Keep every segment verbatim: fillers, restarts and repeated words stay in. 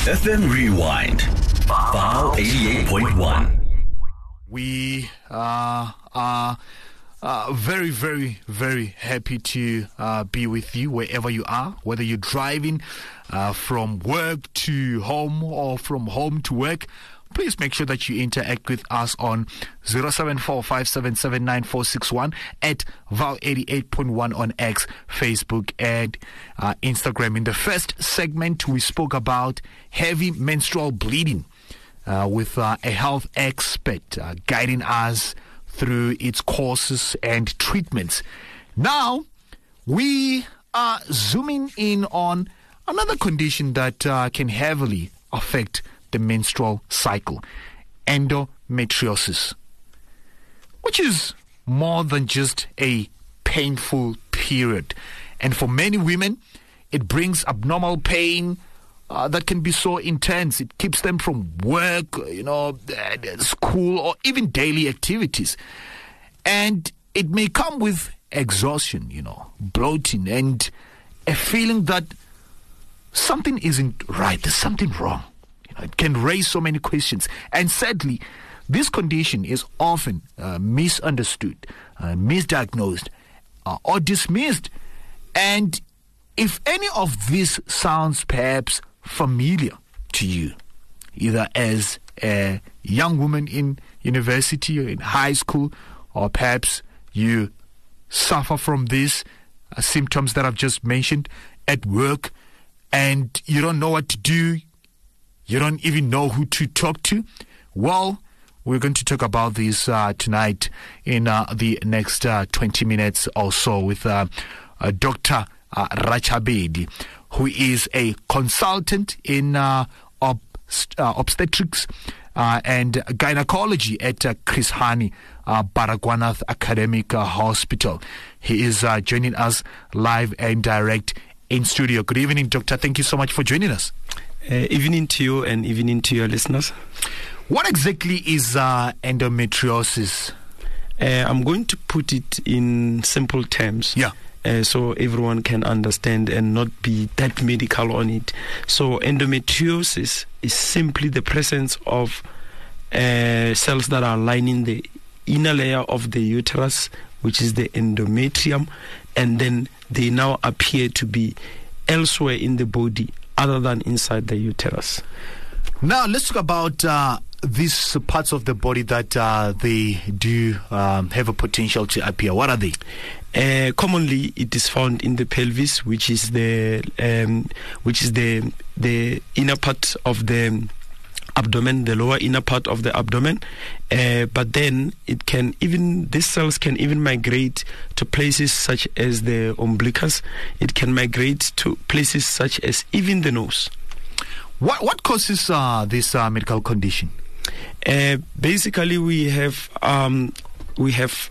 F M Rewind, Vow eighty-eight point one. We uh, are uh, very, very, very happy to uh, be with you wherever you are, whether you're driving uh, from work to home or from home to work. Please make sure that you interact with us on zero seven four five seven seven nine four six one at Vow eighty-eight point one on X, Facebook, and uh, Instagram. In the first segment, we spoke about heavy menstrual bleeding uh, with uh, a health expert uh, guiding us through its causes and treatments. Now, we are zooming in on another condition that uh, can heavily affect the menstrual cycle, endometriosis, which is more than just a painful period. And for many women, it brings abnormal pain uh, that can be so intense. It keeps them from work, you know, school, or even daily activities. And it may come with exhaustion, you know, bloating, and a feeling that something isn't right. There's something wrong. It can raise so many questions. And sadly, this condition is often uh, misunderstood, uh, misdiagnosed, uh, or dismissed. And if any of this sounds perhaps familiar to you, either as a young woman in university or in high school, or perhaps you suffer from these uh, symptoms that I've just mentioned at work, and you don't know what to do, you don't even know who to talk to, well, we're going to talk about this uh, tonight in uh, the next uh, twenty minutes or so with uh, uh, Doctor Uh, Ratchabedi, who is a consultant in uh, ob- uh, obstetrics uh, and gynecology at uh, Chris Hani uh, Baragwanath Academic uh, Hospital. He is uh, joining us live and direct in studio. Good evening, Doctor. Thank you so much for joining us. Uh, evening to you and evening to your listeners. What exactly is uh, endometriosis? Uh, I'm going to put it in simple terms. Yeah. Uh, so everyone can understand and not be that medical on it. So endometriosis is simply the presence of uh, cells that are lining the inner layer of the uterus, which is the endometrium, and then they now appear to be elsewhere in the body other than inside the uterus. Now, let's talk about uh, these parts of the body that uh, they do um, have a potential to appear. What are they? Uh, commonly, it is found in the pelvis, which is the um, which is the the inner part of the abdomen, the lower inner part of the abdomen. Uh, but then it can even these cells can even migrate to places such as the umbilicus. It can migrate to places such as even the nose. What what causes uh, this uh, medical condition? Uh, basically, we have um, we have.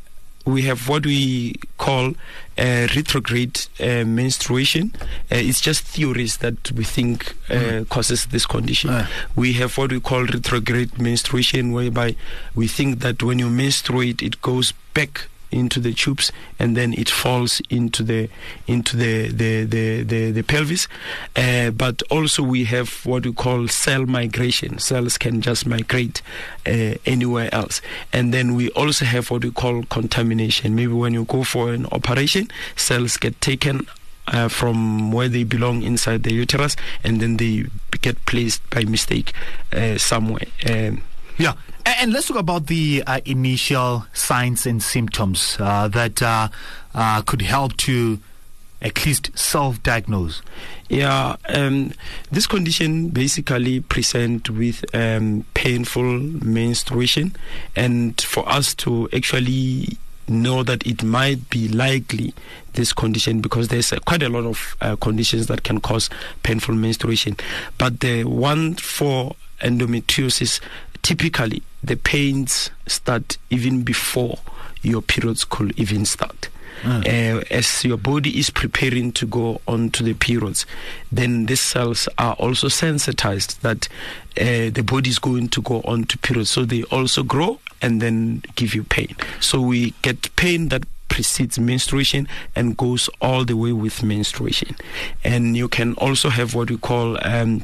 We have what we call uh, retrograde uh, menstruation. Uh, it's just theories that we think uh, mm. causes this condition. Uh. We have what we call retrograde menstruation, whereby we think that when you menstruate, it goes back into the tubes and then it falls into the into the the the, the, the pelvis. Uh, but also we have what we call cell migration. Cells can just migrate uh, anywhere else. And then we also have what we call contamination. Maybe when you go for an operation, cells get taken Uh, from where they belong inside the uterus, and then they get placed by mistake uh, somewhere. Um, yeah, and, and let's talk about the uh, initial signs and symptoms uh, that uh, uh, could help to at least self-diagnose. Yeah, um, this condition basically present with um, painful menstruation, and for us to actually know that it might be likely this condition, because there's uh, quite a lot of uh, conditions that can cause painful menstruation, but the one for endometriosis, typically the pains start even before your periods could even start. Mm. Uh, as your body is preparing to go on to the periods, then these cells are also sensitized that uh, the body is going to go on to periods, so they also grow and then give you pain. So we get pain that precedes menstruation and goes all the way with menstruation. And you can also have what we call um,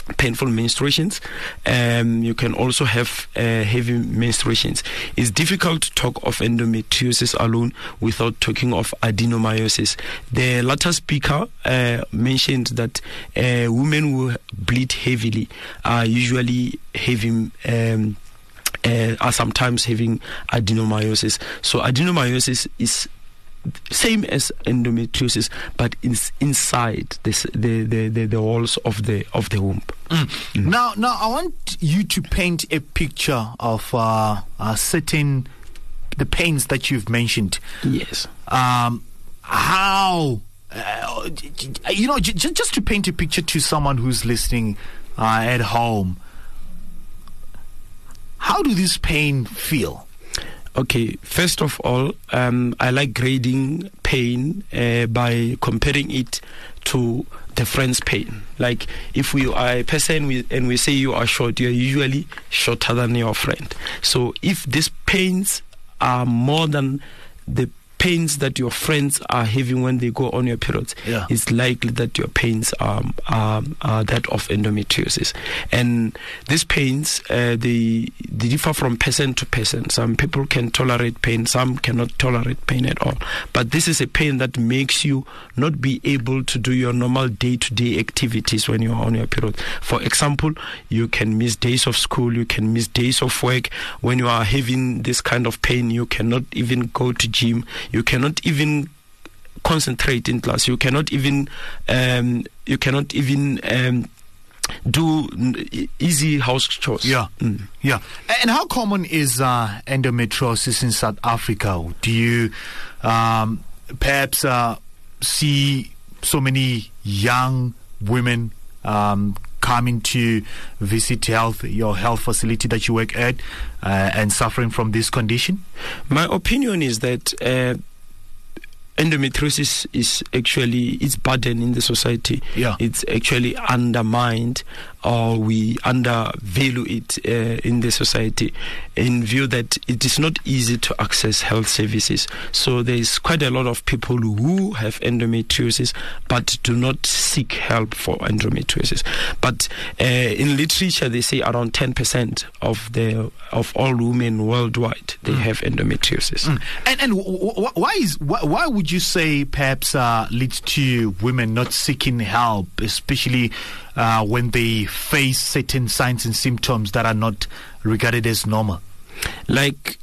painful menstruations. Um, you can also have uh, heavy menstruations. It's difficult to talk of endometriosis alone without talking of adenomyosis. The latter speaker uh, mentioned that uh, women who bleed heavily are usually having um, uh, are sometimes having adenomyosis. So adenomyosis is same as endometriosis, but it's inside this, the, the, the, the walls of the of the womb. Mm. Mm. Now, now I want you to paint a picture of uh, uh, certain the pains that you've mentioned. Yes. Um, how uh, you know, j- just to paint a picture to someone who's listening uh, at home. How do this pain feel? Okay, first of all, um, I like grading pain uh, by comparing it to the friend's pain. Like, if we are a person we, and we say you are short, you are usually shorter than your friend. So if these pains are more than the pains that your friends are having when they go on your periods, yeah. it's likely that your pains are, are, are that of endometriosis. And these pains, uh, they, they differ from person to person. Some people can tolerate pain, some cannot tolerate pain at all. But this is a pain that makes you not be able to do your normal day-to-day activities when you're on your period. For example, you can miss days of school, you can miss days of work. When you are having this kind of pain, you cannot even go to gym. You cannot even concentrate in class. You cannot even um, you cannot even um, do easy house chores. Yeah, mm. yeah. And how common is uh, endometriosis in South Africa? Do you um, perhaps uh, see so many young women um, coming to visit health your health facility that you work at uh, and suffering from this condition? My opinion is that uh, endometriosis is actually its burden in the society. Yeah. It's actually undermined, or we undervalue it uh, in the society, in view that it is not easy to access health services. So there is quite a lot of people who have endometriosis but do not seek help for endometriosis. But uh, in literature, they say around ten percent of the of all women worldwide they mm. have endometriosis. Mm. And and w- w- why is why, why would you say perhaps uh, leads to women not seeking help, especially uh, when they face certain signs and symptoms that are not regarded as normal? Like,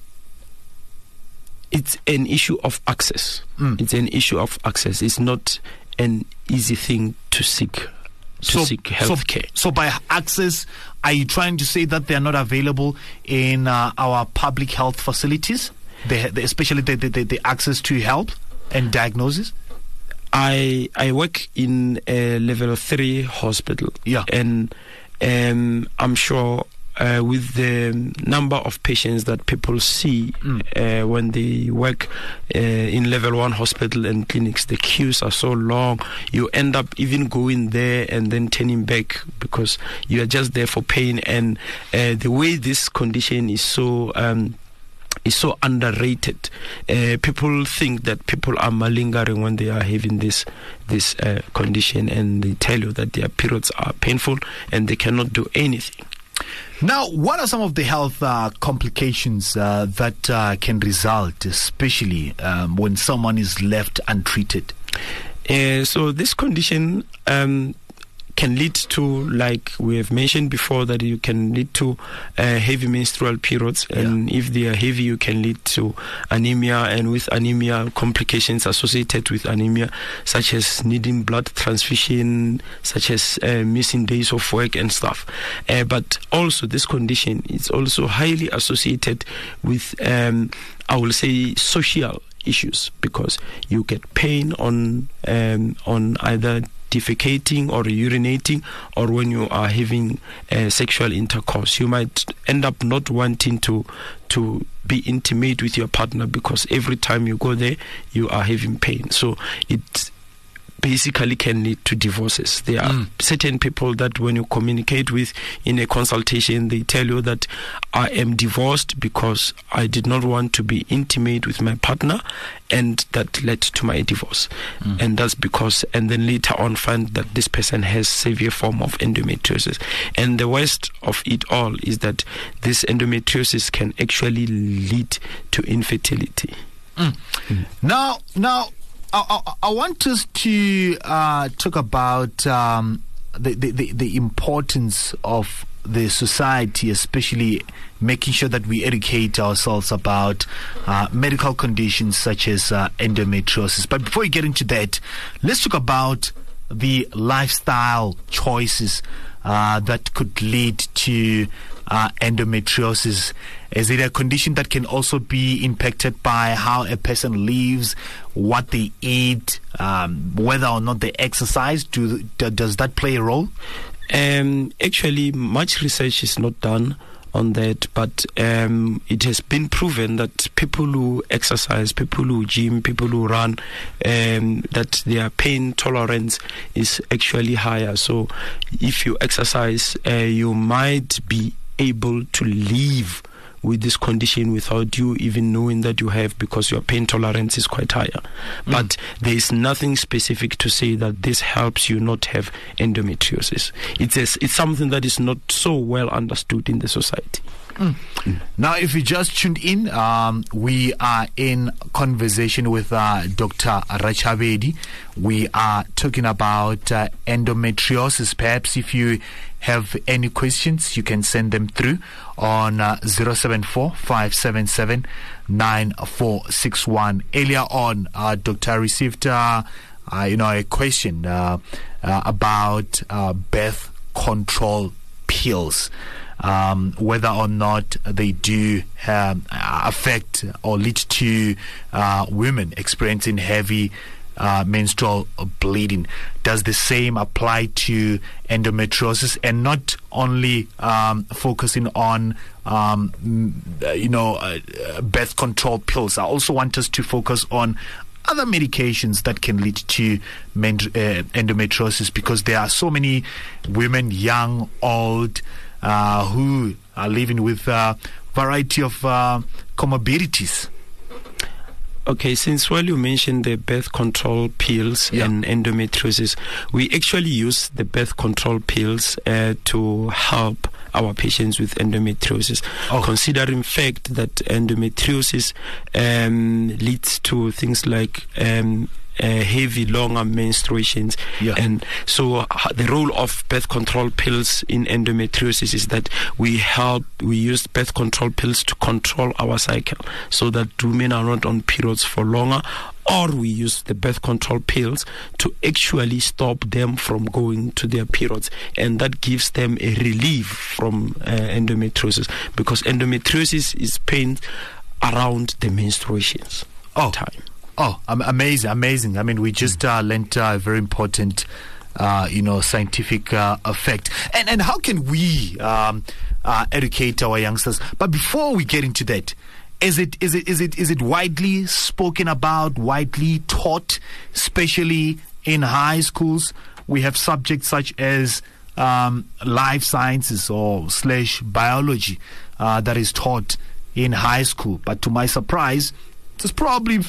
it's an issue of access. Mm. It's an issue of access. It's not an easy thing to seek to so, seek health care. So, so by access, are you trying to say that they are not available in uh, our public health facilities, they, they, especially the, the, the access to help and diagnosis? I I work in a level three hospital. Yeah. And um, I'm sure uh, with the number of patients that people see mm. uh, when they work uh, in level one hospital and clinics, the queues are so long. You end up even going there and then turning back because you are just there for pain. And uh, the way this condition is so um, is so underrated. Uh, people think that people are malingering when they are having this this uh, condition, and they tell you that their periods are painful and they cannot do anything. Now, what are some of the health uh, complications uh, that uh, can result, especially um, when someone is left untreated? Uh, so this condition um, can lead to, like we have mentioned before, that you can lead to uh, heavy menstrual periods, and yeah. if they are heavy, you can lead to anemia, and with anemia, complications associated with anemia, such as needing blood transfusion, such as uh, missing days of work and stuff. Uh, but also, this condition is also highly associated with, um, I will say, social issues, because you get pain on um, on either defecating or urinating, or when you are having uh, sexual intercourse. You might end up not wanting to to be intimate with your partner because every time you go there you are having pain. So it basically can lead to divorces. There are mm. certain people that when you communicate with in a consultation, they tell you that I am divorced because I did not want to be intimate with my partner, and that led to my divorce. Mm. And that's because, and then later on find that this person has severe form of endometriosis. And the worst of it all is that this endometriosis can actually lead to infertility. Mm. Mm. Now, now, I, I, I want us to uh, talk about um, the, the, the importance of the society, especially making sure that we educate ourselves about uh, medical conditions such as uh, endometriosis. But before we get into that, let's talk about the lifestyle choices uh, that could lead to uh, endometriosis. Is it a condition that can also be impacted by how a person lives, what they eat, um, whether or not they exercise? Do, does that play a role? Um, actually, much research is not done on that, but um, it has been proven that people who exercise, people who gym, people who run, um, that their pain tolerance is actually higher. So if you exercise, uh, you might be able to live with this condition without you even knowing that you have, because your pain tolerance is quite higher. Mm. But there is nothing specific to say that this helps you not have endometriosis. It's a, it's something that is not so well understood in the society. Mm. Mm. Now, if you just tuned in, um, we are in conversation with uh, Doctor Ratchabedi. We are talking about uh, endometriosis. Perhaps if you have any questions, you can send them through on uh, zero seven four, five seven seven, nine four six one. Earlier on, uh, Doctor received uh, uh, you know, a question uh, uh, about uh, birth control pills. Um, whether or not they do um, affect or lead to uh, women experiencing heavy uh, menstrual bleeding. Does the same apply to endometriosis, and not only um, focusing on um, you know uh, birth control pills? I also want us to focus on other medications that can lead to men- uh, endometriosis, because there are so many women, young, old, Uh, who are living with a variety of uh, comorbidities. Okay, since while you mentioned the birth control pills yeah. and endometriosis, we actually use the birth control pills uh, to help our patients with endometriosis, oh. considering fact that endometriosis um, leads to things like um, Uh, heavy, longer menstruations. Yeah. And so uh, the role of birth control pills in endometriosis is that we help, we use birth control pills to control our cycle so that women are not on periods for longer, or we use the birth control pills to actually stop them from going to their periods, and that gives them a relief from uh, endometriosis, because endometriosis is pain around the menstruations oh. time. Oh, amazing, amazing. I mean, we just uh, learned a uh, very important, uh, you know, scientific uh, effect. And and how can we um, uh, educate our youngsters? But before we get into that, is it is it is it is it widely spoken about, widely taught, especially in high schools? We have subjects such as um, life sciences or slash biology uh, that is taught in high school. But to my surprise, there's probably,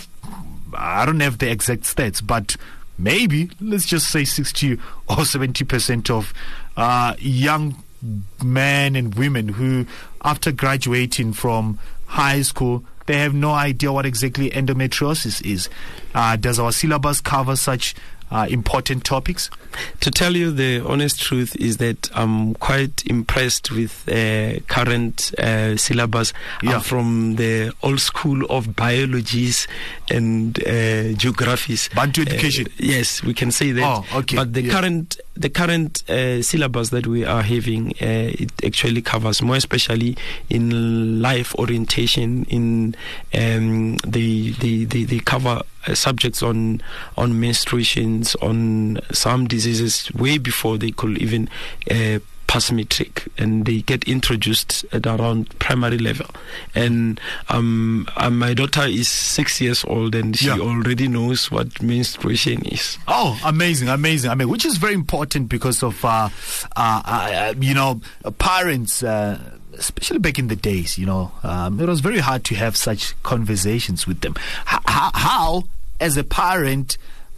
I don't have the exact stats, but maybe, let's just say sixty or seventy percent of uh, young men and women who, after graduating from high school, they have no idea what exactly endometriosis is. Uh, does our syllabus cover such uh, important topics? To tell you the honest truth is that I'm quite impressed with uh, current uh, syllabus. Yeah. I'm from the old school of biologies and uh, geographies. Bantu education. Uh, yes, we can say that. Oh, okay. But the yeah. current the current uh, syllabus that we are having, uh, it actually covers more, especially in life orientation. In um, they they they they cover uh, subjects on on menstruations, on some diseases way before they could even uh, pass matric, and they get introduced at around primary level. And um, uh, my daughter is six years old, and she Yeah. already knows what menstruation is. Oh, amazing, amazing. I mean, which is very important because of, uh, uh, uh, you know, uh, parents, uh, especially back in the days, you know, um, it was very hard to have such conversations with them. H- how, how, as a parent,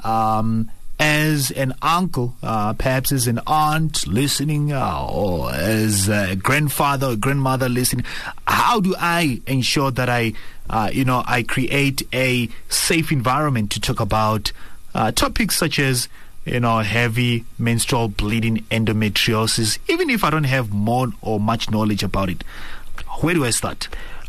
um, as an uncle, uh, perhaps as an aunt listening, uh, or as a grandfather or grandmother listening, how do I ensure that I, uh, you know, I create a safe environment to talk about uh, topics such as, you know, heavy menstrual bleeding, endometriosis, even if I don't have more or much knowledge about it? Where do I start?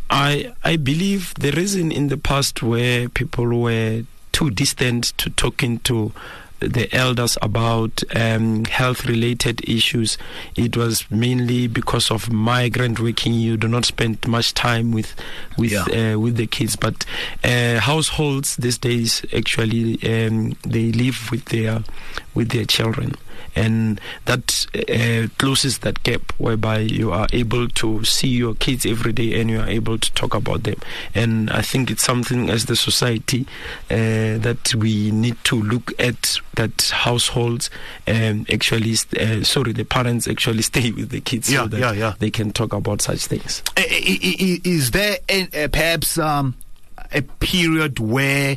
I I believe the reason in the past where people were too distant to talking to the elders about um, health-related issues, it was mainly because of migrant working. You do not spend much time with with Yeah. uh, with the kids, but uh, households these days actually um, they live with their with their children, and that uh, closes that gap whereby you are able to see your kids every day and you are able to talk about them. And I think it's something as the society uh, that we need to look at, that households um, actually st- uh, sorry the parents actually stay with the kids Yeah, so that yeah, yeah. they can talk about such things. I- I- I- Is there a, a, perhaps um, a period where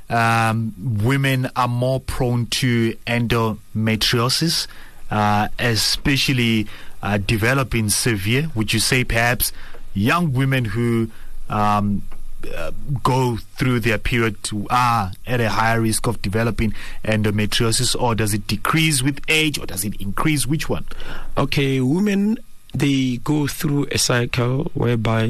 um, women are more prone to endometriosis, uh, especially uh, developing severe? Would you say perhaps young women who um, uh, go through their period to, are at a higher risk of developing endometriosis, or does it decrease with age, or does it increase? Which one? Okay, women, they go through a cycle whereby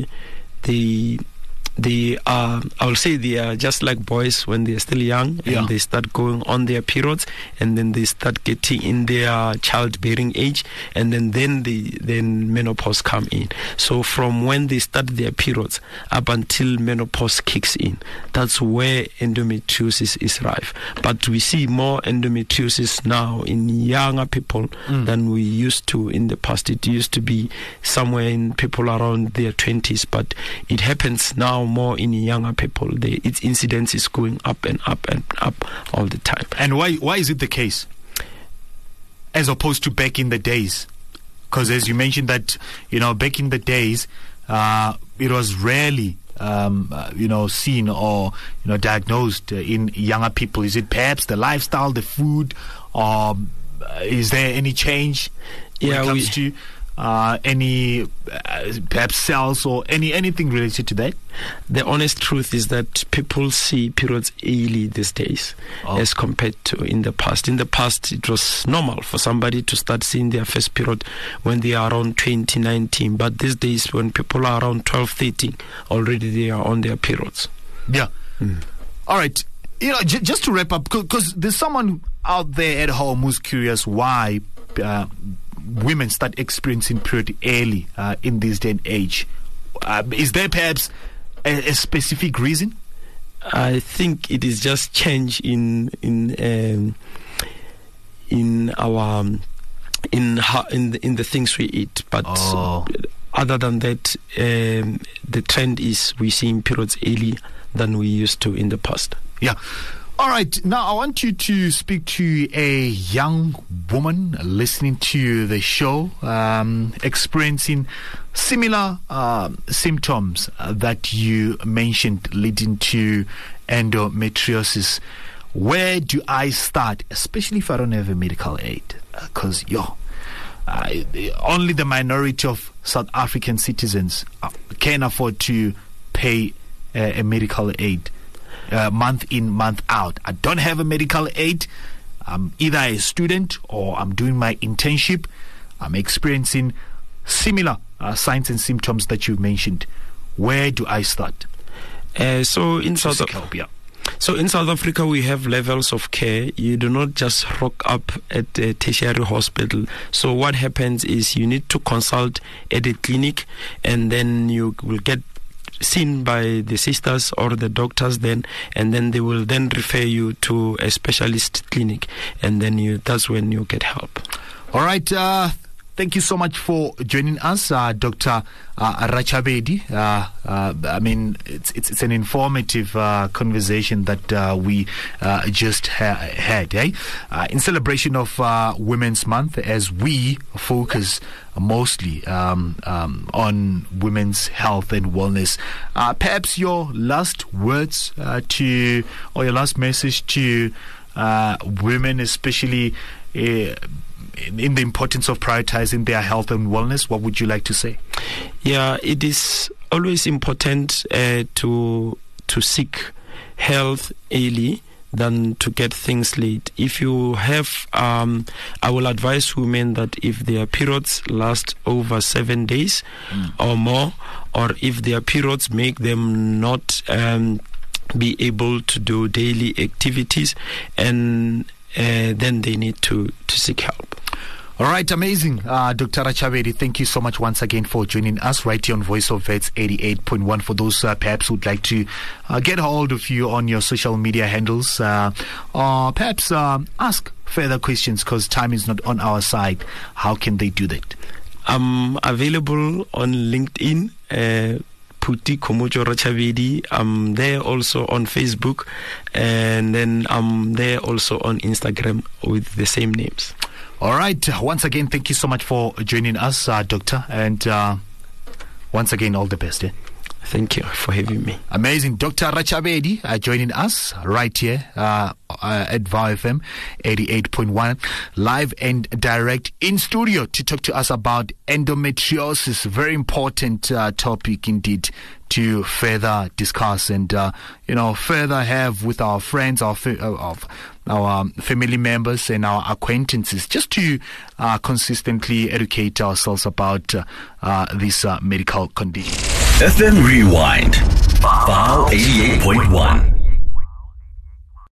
they they are, I will say they are just like boys when they are still young, and Yeah. they start going on their periods, and then they start getting in their childbearing age, and then then they then menopause come in. So from when they start their periods up until menopause kicks in, that's where endometriosis is rife. But we see more endometriosis now in younger people Mm. than we used to in the past. It used to be somewhere in people around their twenties, but it happens now more in younger people. The, its incidence is going up and up and up all the time. And why why is it the case, as opposed to back in the days? Because as you mentioned that, you know, back in the days, uh, it was rarely, um, uh, you know, seen or, you know, diagnosed uh, in younger people. Is it perhaps the lifestyle, the food, or um, uh, is there any change when Yeah, it comes we- to uh, any uh, perhaps cells or any anything related to that? The honest truth is that people see periods early these days Oh. as compared to in the past. In the past, it was normal for somebody to start seeing their first period when they are around twenty, nineteen. But these days, when people are around twelve, thirteen, already they are on their periods. Yeah. All right. You know, j- just to wrap up, because there's someone out there at home who's curious why uh, women start experiencing period early uh, in this day and age. Uh, is there perhaps a, a specific reason? I think it is just change in in um, in our um, in how, in the, in the things we eat, but Oh. other than that, um, the trend is we seeing periods early than we used to in the past. Yeah. All right. Now, I want you to speak to a young woman listening to the show, um, experiencing similar uh, symptoms uh, that you mentioned leading to endometriosis. Where do I start, especially if I don't have a medical aid? Because, yo, uh, only the minority of South African citizens uh, can afford to pay uh, a medical aid. Uh, month in, month out. I don't have a medical aid. I'm either a student or I'm doing my internship. I'm experiencing similar uh, signs and symptoms that you mentioned. Where do I start? Uh, so in South Seek help, yeah. So in South Africa, we have levels of care. You do not just rock up at a tertiary hospital. So what happens is you need to consult at a clinic, and then you will get seen by the sisters or the doctors then, and then they will then refer you to a specialist clinic, and then you that's when you get help. All right. Uh, thank you so much for joining us, uh, Doctor Uh, Ratchabedi. Uh, uh, I mean, it's, it's it's an informative uh, conversation that uh, we uh, just ha- had, eh? Uh, in celebration of uh, Women's Month, as we focus mostly um, um, on women's health and wellness. Uh, perhaps your last words uh, to, or your last message to uh, women, especially uh, in the importance of prioritizing their health and wellness. What would you like to say? Yeah, it is always important uh, to to seek health early than to get things late. If you have, um, I will advise women that if their periods last over seven days mm. or more, or if their periods make them not um, be able to do daily activities, and uh, then they need to, to seek help. All right, amazing. Uh, Doctor Ratchabedi, thank you so much once again for joining us right here on Voice of Vets eighty-eight point one. For those uh, perhaps who'd like to uh, get hold of you on your social media handles, uh, or perhaps uh, ask further questions because time is not on our side, how can they do that? I'm available on LinkedIn, uh, Phuti Khomotso Ratchabedi. I'm there also on Facebook, and then I'm there also on Instagram with the same names. All right. Once again, thank you so much for joining us, uh, Doctor. And uh, once again, all the best. Eh? Thank you for having me. Amazing. Doctor Ratchabedi uh, joining us right here uh, uh, at V O W F M eighty-eight point one, live and direct in studio to talk to us about endometriosis. Very important uh, topic indeed to further discuss and, uh, you know, further have with our friends, our fa- uh, of our um, family members and our acquaintances, just to uh, consistently educate ourselves about uh, uh, this uh, medical condition. F M Rewind, V O W eighty-eight point one.